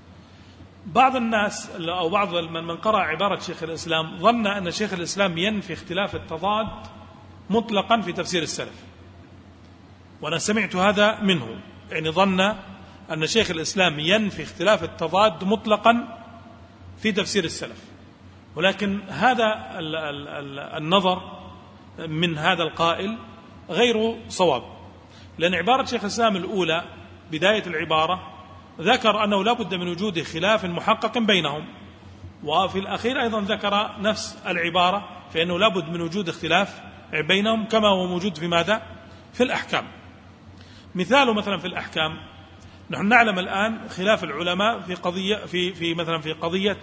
بعض الناس أو بعض من قرأ عبارة شيخ الإسلام ظن أن شيخ الإسلام ينفي اختلاف التضاد مطلقا في تفسير السلف، وأنا سمعت هذا منه، يعني ظن أن شيخ الإسلام ينفي اختلاف التضاد مطلقا في تفسير السلف. ولكن هذا النظر من هذا القائل غير صواب، لأن عبارة شيخ الإسلام الأولى بداية العبارة ذكر أنه لا بد من وجود خلاف محقق بينهم، وفي الأخير أيضا ذكر نفس العبارة فإنه لا بد من وجود اختلاف بينهم كما هو موجود في ماذا؟ في الأحكام. مثاله مثلا في الأحكام نحن نعلم الآن خلاف العلماء في قضية في في مثلا في قضية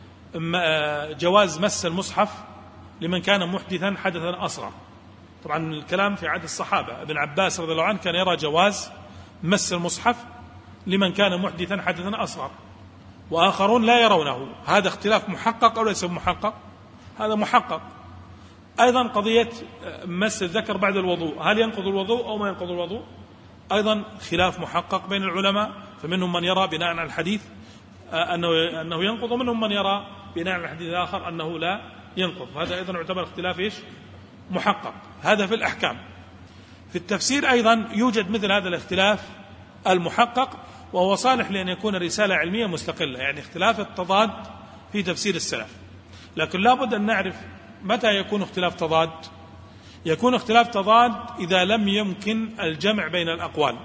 جواز مس المصحف لمن كان محدثا حدثا أصغر. طبعا الكلام في عهد الصحابة، ابن عباس رضي الله عنه كان يرى جواز مس المصحف لمن كان محدثا حدثا أصغر، وآخرون لا يرونه. هذا اختلاف محقق أو ليس محقق؟ هذا محقق. أيضا قضية مس الذكر بعد الوضوء، هل ينقض الوضوء أو ما ينقض الوضوء؟ أيضا خلاف محقق بين العلماء، فمنهم من يرى بناء على الحديث أنه أنه ينقض، ومنهم من يرى بناء على الحديث الآخر أنه لا ينقض. هذا أيضا يعتبر اختلاف إيش؟ محقق. هذا في الأحكام. في التفسير أيضا يوجد مثل هذا الاختلاف المحقق، وهو صالح لأن يكون رسالة علمية مستقلة، يعني اختلاف التضاد في تفسير السلف. لكن لا بد أن نعرف متى يكون اختلاف تضاد. يكون اختلاف تضاد إذا لم يمكن الجمع بين الأقوال،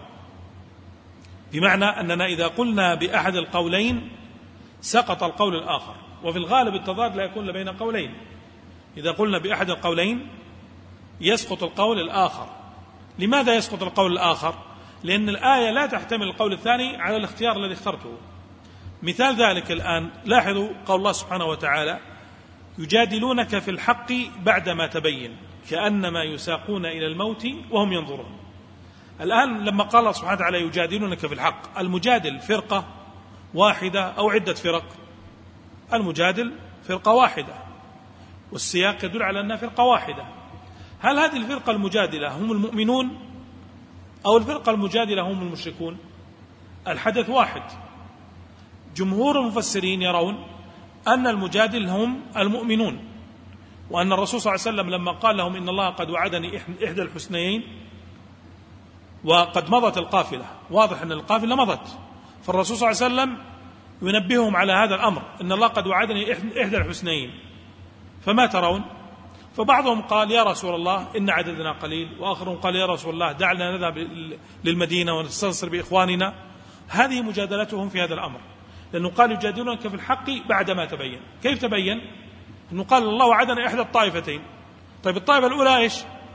بمعنى أننا إذا قلنا بأحد القولين سقط القول الآخر، وفي الغالب التضاد لا يكون بين قولين. إذا قلنا بأحد القولين يسقط القول الآخر. لماذا يسقط القول الآخر؟ لأن الآية لا تحتمل القول الثاني على الاختيار الذي اخترته. مثال ذلك الآن لاحظوا قول الله سبحانه وتعالى: يجادلونك في الحق بعدما تبين كأنما يساقون إلى الموت وهم ينظرون. الآن لما قال الله سبحانه وتعالى يجادلونك في الحق، المجادل فرقة واحدة أو عدة فرق؟ المجادل فرقة واحدة، والسياق يدل على أنها فرقة واحدة. هل هذه الفرقة المجادلة هم المؤمنون أو الفرقة المجادلة هم المشركون؟ الحدث واحد. جمهور المفسرين يرون أن المجادل هم المؤمنون، وأن الرسول صلى الله عليه وسلم لما قال لهم إن الله قد وعدني إحدى الحسنيين وقد مضت القافلة، واضح أن القافلة مضت، فالرسول صلى الله عليه وسلم ينبههم على هذا الأمر، إن الله قد وعدني إحدى الحسنيين، فما ترون؟ فبعضهم قال يا رسول الله إن عددنا قليل، وآخرهم قال يا رسول الله دعنا نذهب للمدينة ونستنصر بإخواننا. هذه مجادلتهم في هذا الأمر، لأنه قال يجادلونك في الحق بعدما تبين. كيف تبين؟ أنه قال الله وعدنا إحدى الطائفتين. طيب الطائفة الأولى إيش؟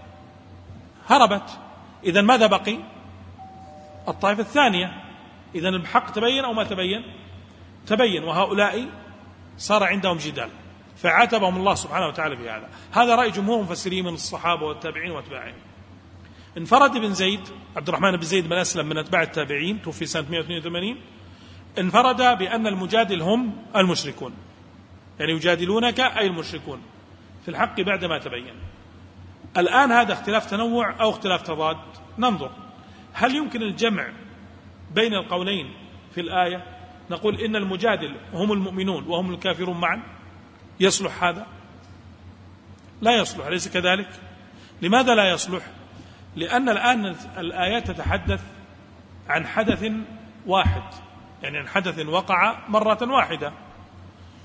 هربت، إذن ماذا بقي؟ الطائفة الثانية. إذن الحق تبين أو ما تبين؟ تبين، وهؤلاء صار عندهم جدال، فعاتبهم الله سبحانه وتعالى بهذا. هذا رأي جمهور مفسرين من الصحابة والتابعين واتباعهم. انفرد بن زيد عبد الرحمن بن زيد بن أسلم من أتباع التابعين، توفي سنة مئة واثنين وثمانين، انفرد بأن المجادل هم المشركون، يعني يجادلونك أي المشركون في الحق بعدما تبين. الآن هذا اختلاف تنوع أو اختلاف تضاد؟ ننظر هل يمكن الجمع بين القولين في الآية؟ نقول إن المجادل هم المؤمنون وهم الكافرون معا، يصلح هذا؟ لا يصلح، أليس كذلك؟ لماذا لا يصلح؟ لأن الآن الآيات تتحدث عن حدث واحد، يعني عن حدث وقع مرة واحدة،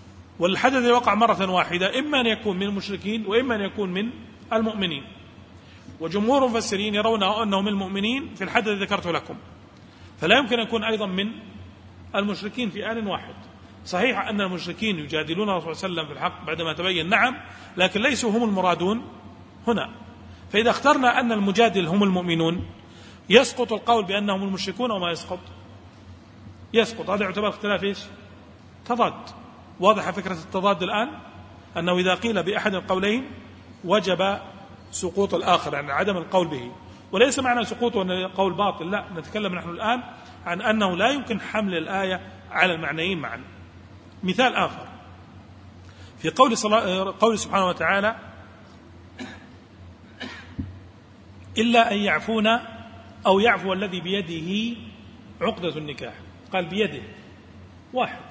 والحدث الذي وقع مرة واحدة إما أن يكون من المشركين وإما أن يكون من المؤمنين، وجمهور المفسرين يرون أنه من المؤمنين في الحدث الذي ذكرته لكم، فلا يمكن أن يكون أيضا من المشركين في آن واحد. صحيح أن المشركين يجادلون الرسول صلى الله عليه وسلم في الحق بعدما تبين، نعم، لكن ليسوا هم المرادون هنا. فإذا اخترنا أن المجادل هم المؤمنون يسقط القول بأنهم المشركون أو ما يسقط؟ يسقط. هذا يعتبر اختلاف إيش؟ تضاد. واضحة فكرة التضاد الآن، أنه إذا قيل بأحد القولين وجب سقوط الآخر، يعني عدم القول به. وليس معنى سقوطه أن قول باطل، لا، نتكلم نحن الآن عن أنه لا يمكن حمل الآية على المعنيين معا. مثال آخر في قول, قول سبحانه وتعالى: إلا أن يعفون أو يعفو الذي بيده عقدة النكاح. قال بيده واحد.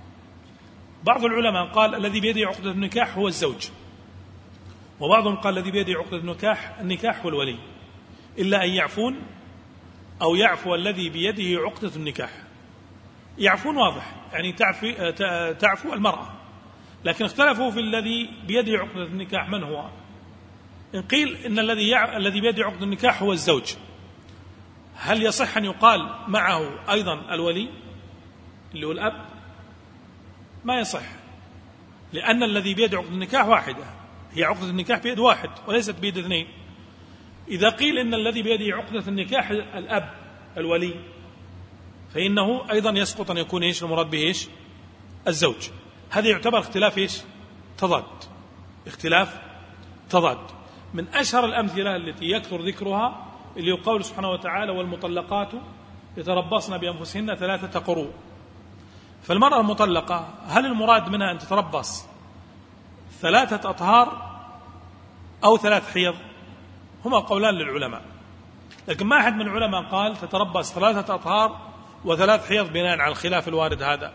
بعض العلماء قال الذي بيده عقدة النكاح هو الزوج، وبعضهم قال الذي بيده عقدة النكاح النكاح هو الولي. إلا أن يعفون أو يعفو الذي بيده عقدة النكاح. يعفون واضح، يعني تعفو, تعفو المرأة، لكن اختلفوا في الذي بيده عقدة النكاح من هو. إن قيل إن الذي يع... الذي بيده عقدة النكاح هو الزوج، هل يصح أن يقال معه أيضا الولي اللي هو الأب؟ ما يصح، لأن الذي بيده عقدة النكاح واحدة، هي عقدة النكاح بيد واحد وليست بيد اثنين. إذا قيل إن الذي بيده عقدة النكاح الأب الولي، فإنه أيضا يسقط أن يكون إيش المراد به إيش؟ الزوج. هذا يعتبر اختلاف إيش؟ تضاد. اختلاف تضاد. من أشهر الأمثلة التي يكثر ذكرها اللي يقول سبحانه وتعالى: والمطلقات يتربصن بأنفسهن ثلاثة قروء. فالمرأة المطلقة هل المراد منها أن تتربص ثلاثة أطهار أو ثلاث حيض؟ هما قولان للعلماء، لكن ما أحد من العلماء قال تتربص ثلاثة أطهار وثلاث حيض بناء على الخلاف الوارد هذا.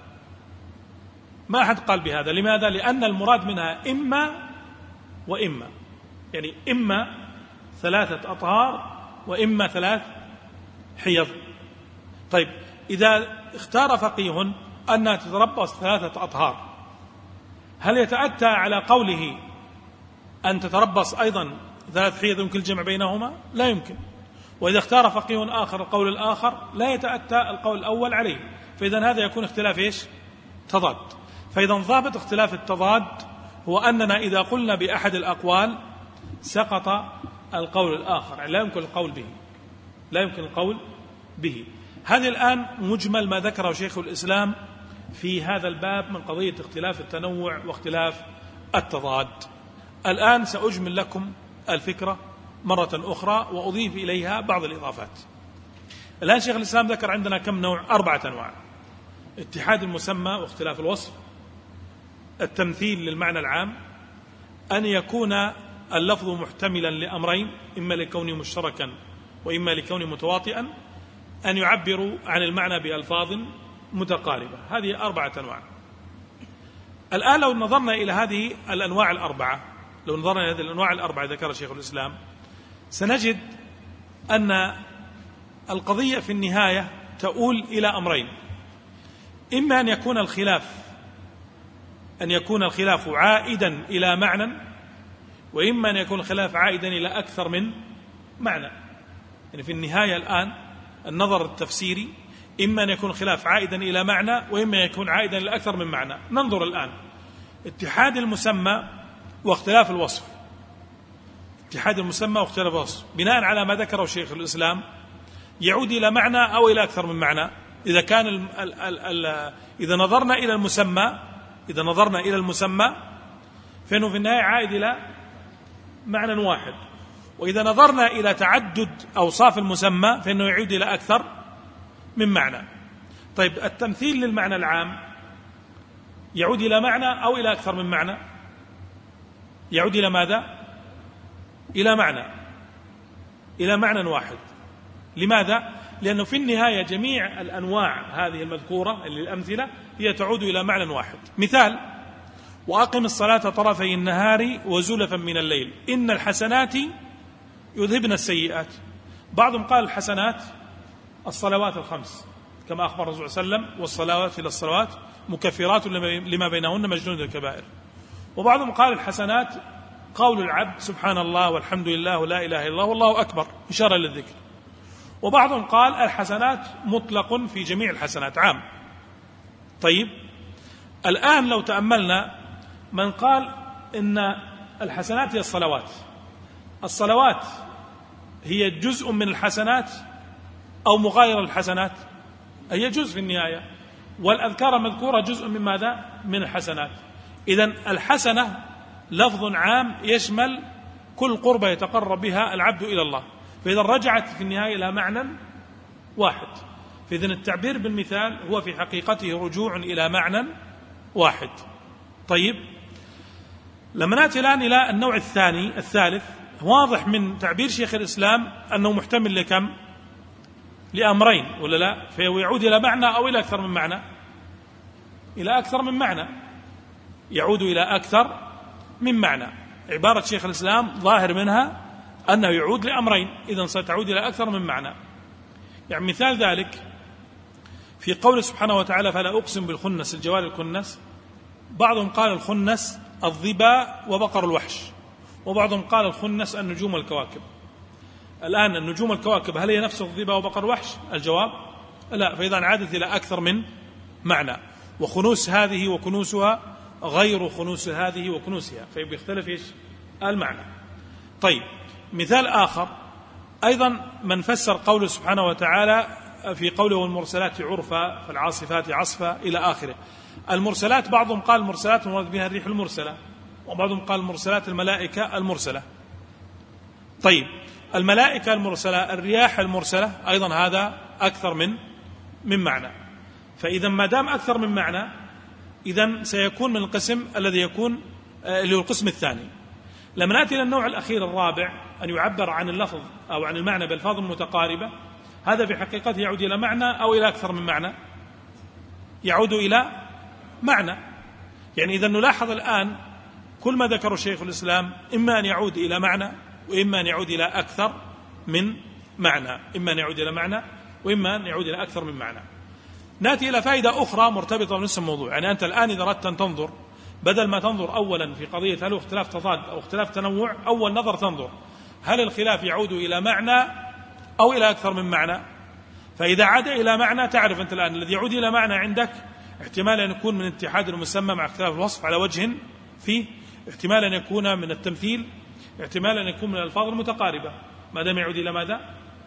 ما أحد قال بهذا. لماذا؟ لأن المراد منها إما وإما، يعني إما ثلاثة أطهار وإما ثلاث حيض. طيب، إذا اختار فقيه أنها تتربص ثلاثة أطهار، هل يتأتى على قوله أن تتربص أيضا ثلاث حيض يمكن الجمع بينهما؟ لا يمكن. وإذا اختار فقيه آخر القول الآخر لا يتأتى القول الأول عليه، فإذا هذا يكون اختلاف إيش؟ تضاد. فإذا ضابط اختلاف التضاد هو أننا إذا قلنا بأحد الأقوال سقط القول الآخر، يعني لا يمكن القول به، لا يمكن القول به. هذه الآن مجمل ما ذكره شيخ الإسلام في هذا الباب من قضية اختلاف التنوع واختلاف التضاد. الآن سأجمل لكم الفكرة مرة أخرى وأضيف إليها بعض الإضافات. الآن شيخ الإسلام ذكر عندنا كم نوع؟ أربعة أنواع: اتحاد المسمى واختلاف الوصف، التمثيل للمعنى العام، أن يكون اللفظ محتملا لأمرين إما لكونه مشتركا وإما لكونه متواطئا، أن يعبروا عن المعنى بألفاظ متقاربة. هذه أربعة أنواع. الآن لو نظرنا إلى هذه الأنواع الأربعة، لو نظرنا إلى هذه الأنواع الأربعة ذكر شيخ الإسلام، سنجد أن القضية في النهاية تؤول إلى أمرين: إما أن يكون الخلاف أن يكون الخلاف عائدا إلى معنى، وإما أن يكون الخلاف عائدا إلى أكثر من معنى. يعني في النهاية الآن النظر التفسيري إما أن يكون الخلاف عائدا إلى معنى وإما أن يكون عائدا إلى أكثر من معنى. ننظر الآن اتحاد المسمى واختلاف الوصف. اتحاد المسمى واختلاف الوصف بناء على ما ذكره شيخ الإسلام يعود إلى معنى أو إلى أكثر من معنى. إذا كان ال ال ال ال إذا نظرنا إلى المسمى إذا نظرنا إلى المسمى فإنه في النهاية عائد إلى معنى واحد، وإذا نظرنا إلى تعدد أوصاف المسمى فإنه يعود إلى أكثر من معنى. طيب، التمثيل للمعنى العام يعود إلى معنى أو إلى أكثر من معنى؟ يعود إلى ماذا؟ إلى معنى، إلى معنى واحد. لماذا؟ لأنه في النهاية جميع الأنواع هذه المذكورة الأمثلة هي تعود إلى معنى واحد. مثال: وأقم الصلاة طرفي النهار وزلفا من الليل إن الحسنات يذهبن السيئات. بعضهم قال الحسنات الصلوات الخمس كما أخبر الرسول صلى الله عليه وسلم: والصلوات إلى الصلوات مكفرات لما بينهن مجنون الكبائر. وبعضهم قال الحسنات قول العبد سبحان الله والحمد لله ولا إله إلا الله والله أكبر، إشارة للذكر. وبعضهم قال الحسنات مطلق في جميع الحسنات، عام. طيب، الآن لو تأملنا من قال إن الحسنات هي الصلوات، الصلوات هي جزء من الحسنات أو مغاير الحسنات؟ هي جزء في النهاية، والأذكار المذكورة جزء من ماذا؟ من الحسنات. إذن الحسنة لفظ عام يشمل كل قربة يتقرب بها العبد إلى الله، فإذا رجعت في النهاية إلى معنى واحد، فإذن التعبير بالمثال هو في حقيقته رجوع إلى معنى واحد. طيب، لما نأتي الآن إلى النوع الثاني الثالث، واضح من تعبير شيخ الإسلام أنه محتمل لكم؟ لأمرين ولا لا؟ فيعود إلى معنى أو إلى أكثر من معنى؟ إلى أكثر من معنى، يعود إلى أكثر من معنى. عبارة شيخ الإسلام ظاهر منها أنه يعود لأمرين، إذن ستعود إلى أكثر من معنى. يعني مثال ذلك في قول سبحانه وتعالى: فلا أقسم بالخنس الجوار الكنس. بعضهم قال الخنس الظباء وبقر الوحش، وبعضهم قال الخنس النجوم والكواكب. الآن النجوم والكواكب هل هي نفس الظباء وبقر الوحش؟ الجواب لا، فإذا عادت إلى أكثر من معنى، وخنوس هذه وكنوسها غير خنوس هذه وكنوسها، فبيختلف إيش؟ المعنى. طيب، مثال آخر أيضا من فسر قوله سبحانه وتعالى في قوله: والمرسلات عرفا فالعاصفات عصفا إلى آخره. المرسلات بعضهم قال المرسلات مراد بها الريح المرسلة، وبعضهم قال المرسلات الملائكة المرسلة. طيب، الملائكة المرسلة، الرياح المرسلة، أيضا هذا أكثر من من معنى. فإذا ما دام أكثر من معنى، إذن سيكون من القسم الذي يكون اللي هو القسم الثاني. لما نأتي إلى النوع الأخير الرابع، أن يعبر عن اللفظ أو عن المعنى بألفاظ متقاربة، هذا في حقيقته يعود إلى معنى أو إلى أكثر من معنى؟ يعود إلى معنى. يعني إذا نلاحظ الآن كل ما ذكره شيخ الإسلام إما أن يعود إلى معنى وإما أن يعود إلى أكثر من معنى، إما أن يعود إلى معنى وإما أن يعود إلى أكثر من معنى. نأتي إلى فائدة أخرى مرتبطة بنفس الموضوع. يعني أنت الآن إذا أردت أن تنظر، بدل ما تنظر أولا في قضية هل هو اختلاف تضاد أو اختلاف تنوع، أول نظر تنظر هل الخلاف يعود إلى معنى أو إلى أكثر من معنى. فإذا عاد إلى معنى، تعرف أنت الآن الذي يعود إلى معنى عندك احتمال أن يكون من اتحاد المسمى مع اختلاف الوصف على وجه فيه، احتمال أن يكون من التمثيل، احتمال أن يكون من الألفاظ المتقاربة، ما دام يعود إلى ماذا؟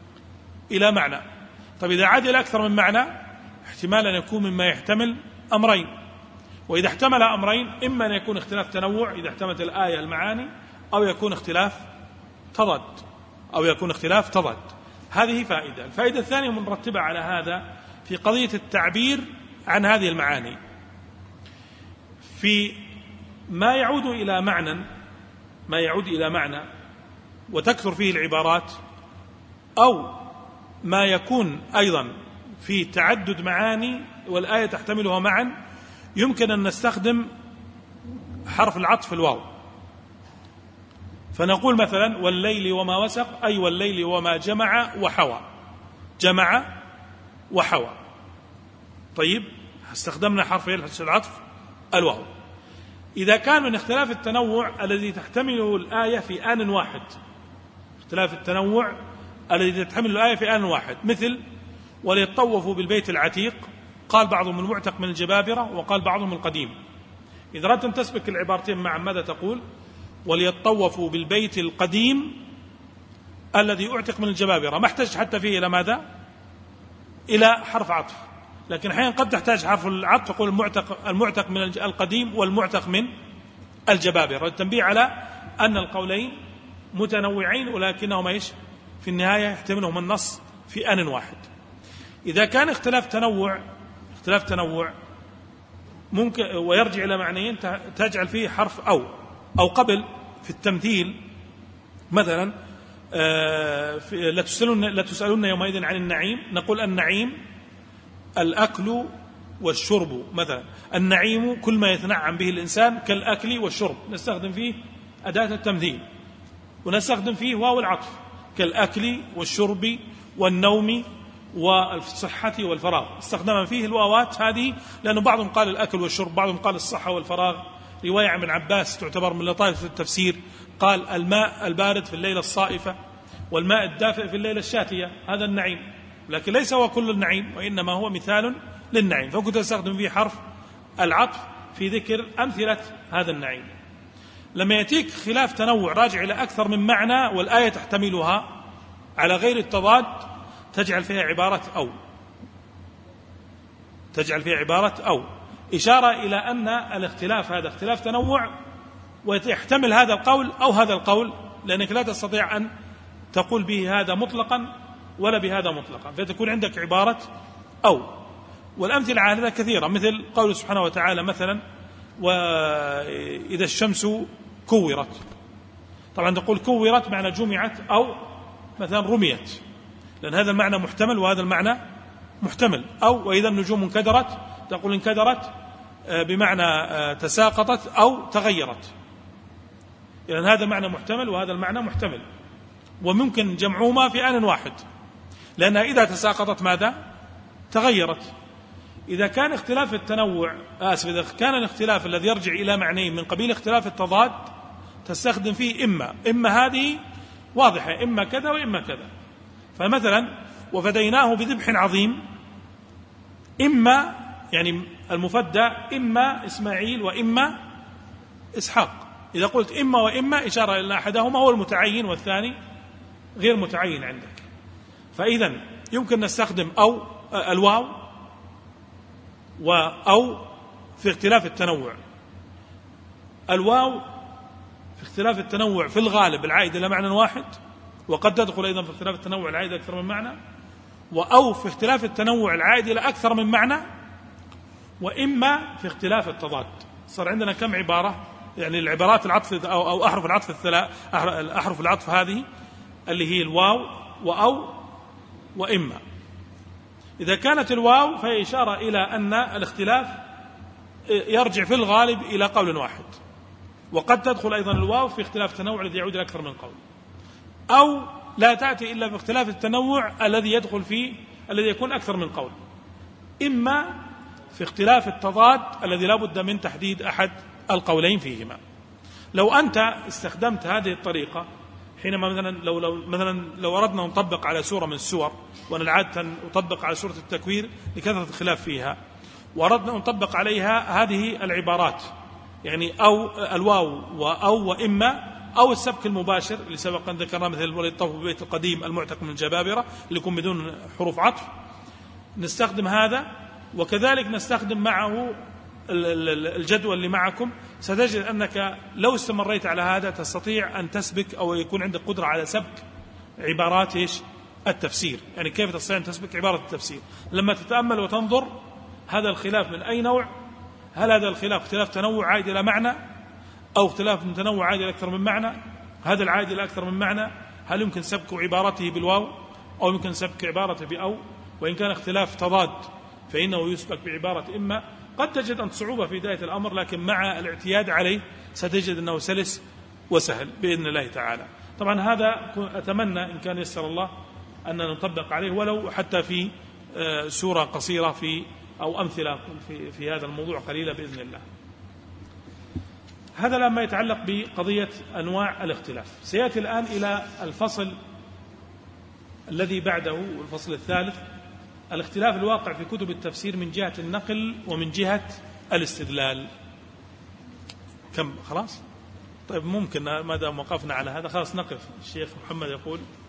إلى معنى. طيب، إذا عاد إلى أكثر من معنى، احتمال أن يكون مما يحتمل أمرين، وإذا احتمل أمرين إما أن يكون اختلاف تنوع إذا احتملت الآية المعاني، أو يكون اختلاف تضاد أو يكون اختلاف تضاد. هذه فائدة. الفائدة الثانية مرتبة على هذا في قضية التعبير عن هذه المعاني، في ما يعود إلى معنى ما يعود إلى معنى وتكثر فيه العبارات، أو ما يكون أيضا في تعدد معاني والآية تحتملها معا، يمكن أن نستخدم حرف العطف الواو، فنقول مثلا: والليل وما وسق، أي والليل وما جمع وحوى، جمع وحوى. طيب، استخدمنا حرف العطف الواو. إذا كان من اختلاف التنوع الذي تحتمله الآية في آن واحد، اختلاف التنوع الذي تحتمل الآية في آن واحد، مثل وليطوفوا بالبيت العتيق، قال بعضهم المعتق من الجبابرة وقال بعضهم القديم. إذا أردت أن تسبك العبارتين معا ماذا تقول؟ وليطوفوا بالبيت القديم الذي أعتق من الجبابرة. ما احتاج حتى فيه إلى ماذا؟ إلى حرف عطف، لكن أحيانا قد تحتاج حرف العطف، تقول المعتق, المعتق من القديم والمعتق من الجبابرة، التنبيه على أن القولين متنوعين ولكنهما إيش؟ في النهاية يحتملهم النص في آن واحد. إذا كان اختلاف تنوع اختلاف تنوع ممكن ويرجع إلى معنيين، تجعل فيه حرف أو أو قبل في التمثيل، مثلا لا تسألون لا تسألون يومئذ عن النعيم، نقول النعيم الأكل والشرب. مثلا النعيم كل ما يتنعم به الإنسان كالأكل والشرب، نستخدم فيه أداة التمثيل، ونستخدم فيه واو العطف كالأكل والشرب والنوم والصحة والفراغ، استخدم فيه الواوات هذه لأنه بعضهم قال الأكل والشرب، بعضهم قال الصحة والفراغ. رواية عن ابن عباس تعتبر من لطائف التفسير، قال الماء البارد في الليلة الصائفة والماء الدافئ في الليلة الشاتية، هذا النعيم، لكن ليس هو كل النعيم، وإنما هو مثال للنعيم، فكنت أستخدم فيه حرف العطف في ذكر أمثلة هذا النعيم. لما يأتيك خلاف تنوع راجع إلى أكثر من معنى والآية تحتملها على غير التضاد، تجعل فيها عبارة أو تجعل فيها عبارة أو إشارة إلى أن الاختلاف هذا اختلاف تنوع، ويحتمل هذا القول أو هذا القول، لأنك لا تستطيع أن تقول به هذا مطلقا ولا بهذا مطلقا، فتكون عندك عبارة أو. والأمثلة على هذا كثيرة، مثل قول سبحانه وتعالى مثلا وإذا الشمس كورت، طبعا تقول كورت معنى جمعت، أو مثلا رميت، لأن هذا المعنى محتمل وهذا المعنى محتمل. أو وإذا النجوم انكدرت، تقول انكدرت بمعنى تساقطت أو تغيرت، لأن هذا المعنى محتمل وهذا المعنى محتمل، وممكن جمعهما في آن واحد، لأنها إذا تساقطت ماذا؟ تغيرت. إذا كان اختلاف التنوع آسف إذا كان الاختلاف الذي يرجع إلى معنيين من قبيل اختلاف التضاد، تستخدم فيه إما إما هذه واضحة، إما كذا وإما كذا. فمثلا وفديناه بذبح عظيم، إما يعني المفدى إما إسماعيل وإما إسحاق. إذا قلت إما وإما إشارة إلى أحدهما هو المتعين والثاني غير متعين عندك. فإذا يمكن نستخدم أو الواو وأو في اختلاف التنوع. الواو في اختلاف التنوع في الغالب العائد إلى معنى واحد، وقد تدخل أيضا في اختلاف التنوع العائد إلى أكثر من معنى، وأو في اختلاف التنوع العائد إلى أكثر من معنى، وإما في اختلاف التضاد. صار عندنا كم عبارة، يعني العبارات العطف أو, أو أحرف العطف الثلاث أحرف العطف هذه اللي هي الواو وأو وإما. إذا كانت الواو فهي إشارة إلى أن الاختلاف يرجع في الغالب إلى قول واحد، وقد تدخل أيضا الواو في اختلاف التنوع الذي يعود إلى أكثر من قول. أو لا تأتي إلا في اختلاف التنوع الذي يدخل فيه الذي يكون أكثر من قول. إما في اختلاف التضاد الذي لا بد من تحديد أحد القولين فيهما. لو أنت استخدمت هذه الطريقة حينما مثلا لو لو مثلا لو أردنا نطبق على سورة من السور، وأنا عادة نطبق على سورة التكوير لكثرة الخلاف فيها، وأردنا نطبق عليها هذه العبارات، يعني أو الواو وأو وإما، أو السبك المباشر اللي سبق أن ذكرنا مثل وليطوف ببيت القديم المعتق من الجبابرة اللي يكون بدون حروف عطف، نستخدم هذا. وكذلك نستخدم معه الجدول اللي معكم، ستجد أنك لو استمريت على هذا تستطيع أن تسبك أو يكون عندك قدرة على سبك عبارات إيش التفسير. يعني كيف تستطيع أن تسبك عبارة التفسير لما تتأمل وتنظر هذا الخلاف من أي نوع؟ هل هذا الخلاف اختلاف تنوع عائد إلى معنى، أو اختلاف من تنوع عائد إلى أكثر من معنى؟ هذا العائد إلى أكثر من معنى هل يمكن سبك عبارته بالواو أو يمكن سبك عبارته بأو؟ وإن كان اختلاف تضاد فإنه يسبك بعبارة إما. قد تجد أن صعوبة في بداية الأمر، لكن مع الاعتياد عليه ستجد أنه سلس وسهل بإذن الله تعالى. طبعا هذا أتمنى إن كان يسر الله أن نطبق عليه ولو حتى في سورة قصيرة في أو أمثلة في, في هذا الموضوع قليلة بإذن الله. هذا لما يتعلق بقضية أنواع الاختلاف. سيأتي الآن إلى الفصل الذي بعده والفصل الثالث، الاختلاف الواقع في كتب التفسير من جهة النقل ومن جهة الاستدلال. كم خلاص؟ طيب ممكن ما دام وقفنا على هذا خلاص نقف. الشيخ محمد يقول